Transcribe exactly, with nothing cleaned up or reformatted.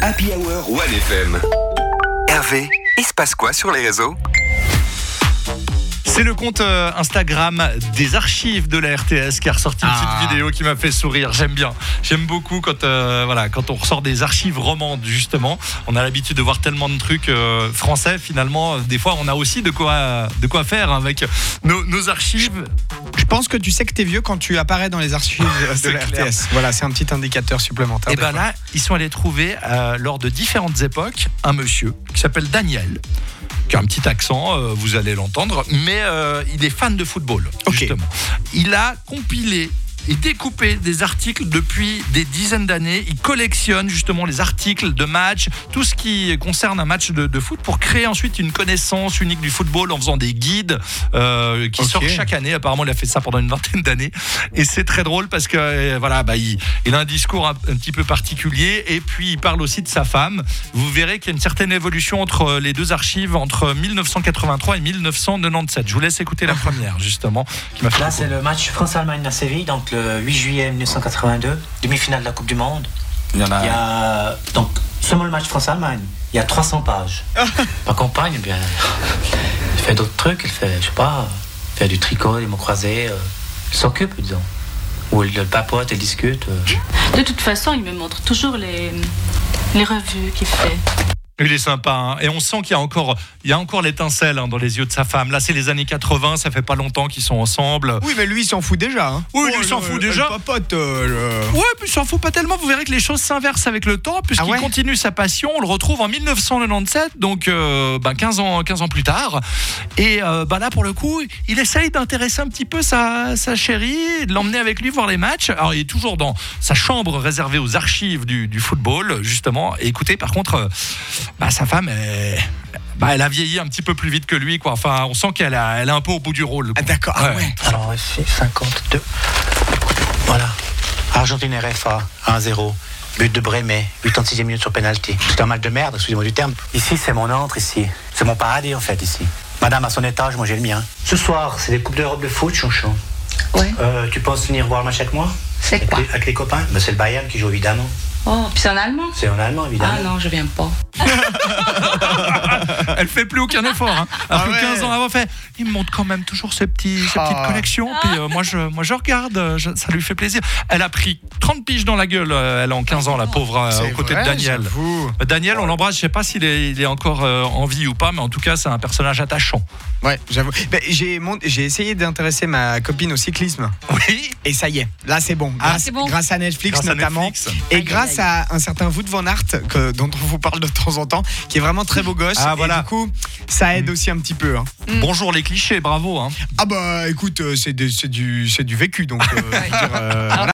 Happy Hour One F M. Hervé, il se passe quoi sur les réseaux ? C'est le compte euh, Instagram des archives de la R T S qui a ressorti une Ah. petite vidéo qui m'a fait sourire. J'aime bien. J'aime beaucoup quand, euh, voilà, quand on ressort des archives romandes, justement. On a l'habitude de voir tellement de trucs euh, français, finalement. Des fois, on a aussi de quoi, de quoi faire avec nos, nos archives. Je pense que tu sais que t'es vieux quand tu apparais dans les archives de C'est la R T clair. S. Voilà, c'est un petit indicateur supplémentaire. Et des ben fois. là, ils sont allés trouver, euh, lors de différentes époques, un monsieur qui s'appelle Daniel, qui a un petit accent, euh, vous allez l'entendre, mais euh, il est fan de football, Ok. justement. Il a compilé et découpé des articles depuis des dizaines d'années. Il collectionne justement les articles de matchs, tout ce qui concerne un match de, de foot, pour créer ensuite une connaissance unique du football en faisant des guides euh, qui Ok. sortent chaque année. Apparemment, il a fait ça pendant une vingtaine d'années. Et c'est très drôle parce que euh, voilà, bah, il, il a un discours un, un petit peu particulier. Et puis, il parle aussi de sa femme. Vous verrez qu'il y a une certaine évolution entre les deux archives, entre dix-neuf cent quatre-vingt-trois et dix-neuf cent quatre-vingt-dix-sept. Je vous laisse écouter la première, justement, qui m'a fait Là, beaucoup. c'est le match France-Allemagne à Séville, donc le huit juillet mille neuf cent quatre-vingt-deux, demi-finale de la Coupe du Monde. Il y en a... Il y a donc seulement le match France-Allemagne. Il y a trois cents pages. Ma compagne, eh bien, elle fait d'autres trucs. Elle fait, je sais pas, elle fait du tricot, des mots croisés. euh, Elle s'occupe, disons. Ou elle, elle papote, elle discute. euh. De toute façon, il me montre toujours les, les revues qu'il fait. Il est sympa, hein. Et on sent qu'il y a encore, il y a encore l'étincelle, hein, dans les yeux de sa femme. Là, c'est les années quatre-vingts, ça fait pas longtemps qu'ils sont ensemble. Oui, mais lui, il s'en fout déjà. Hein. Oui, lui, Oh, il s'en le- fout le déjà. papote, euh, le- Ouais, puis il s'en fout pas tellement. Vous verrez que les choses s'inversent avec le temps, puisqu'il Ah ouais continue sa passion. On le retrouve en dix-neuf cent quatre-vingt-dix-sept, donc euh, ben quinze ans, quinze ans plus tard. Et euh, ben là, pour le coup, il essaye d'intéresser un petit peu sa, sa chérie, de l'emmener avec lui voir les matchs. Alors, il est toujours dans sa chambre réservée aux archives du, du football, justement. Et écoutez, par contre, euh, ben, sa femme, elle, bah, elle a vieilli un petit peu plus vite que lui, quoi. Enfin, on sent qu'elle a, elle est un peu au bout du rôle, quoi. Ah, d'accord. Ah, Ouais. ouais. Alors, c'est cinquante-deux. Voilà. Argentine R F A, un zéro. But de Brémet, huit-sixième minute sur penalty. C'est un match de merde, excusez-moi du terme. Ici, c'est mon antre, ici. C'est mon paradis, en fait, ici. Madame a son étage, moi j'ai le mien. Ce soir, c'est les Coupes d'Europe de foot, chonchon. Ouais. Euh, tu penses venir voir le match avec moi? C'est Avec quoi? les, avec les copains? Ben, c'est le Bayern qui joue, évidemment. Oh, puis c'est en allemand? C'est en allemand, évidemment. Ah non, je viens pas. Elle fait plus aucun effort, hein. Alors Ah que ouais. quinze ans avant, fait, il me montre quand même toujours ses, petits, ses Ah. petites collections. Puis euh, moi, je, moi, je regarde, euh, je- ça lui fait plaisir. Elle a pris trente piges dans la gueule, euh, elle a en quinze ans, la pauvre, euh, C'est aux côtés vrai, de Daniel. j'avoue. Euh, Daniel, on l'embrasse, je sais pas s'il est, il est encore euh, en vie ou pas, mais en tout cas, c'est un personnage attachant. Ouais, j'avoue. Ben, j'ai, mon- j'ai essayé d'intéresser ma copine au cyclisme. Oui. Et ça y est, là c'est bon. Grâce, c'est bon. grâce à Netflix Grâce à notamment. Netflix. Et Aïe, grâce aïe, à un certain Wout van Aert, que, dont on vous parle de temps en temps, qui est vraiment très beau gosse. Ah, et voilà. du coup, ça aide aussi un petit peu. Hein. Bonjour les clichés, bravo. Hein. Ah bah écoute, euh, c'est, des- c'est, du, c'est du vécu. Donc, euh, je veux dire, euh, voilà.